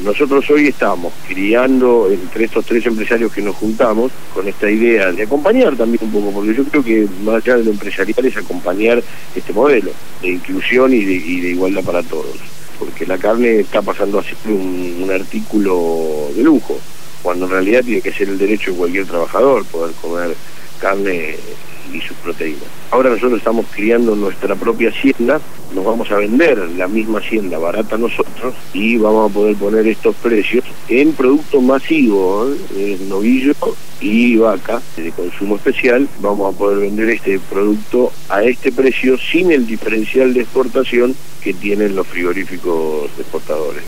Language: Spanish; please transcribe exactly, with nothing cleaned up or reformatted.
Nosotros hoy estamos criando entre estos tres empresarios que nos juntamos con esta idea de acompañar también un poco, porque yo creo que más allá de lo empresarial es acompañar este modelo de inclusión y de, y de igualdad para todos, porque la carne está pasando a ser un, un artículo de lujo, cuando en realidad tiene que ser el derecho de cualquier trabajador poder comer carne y sus proteínas. Ahora nosotros estamos criando nuestra propia hacienda, nos vamos a vender la misma hacienda barata nosotros y vamos a poder poner estos precios en producto masivo, ¿eh? Novillo y vaca de consumo especial. Vamos a poder vender este producto a este precio sin el diferencial de exportación que tienen los frigoríficos exportadores.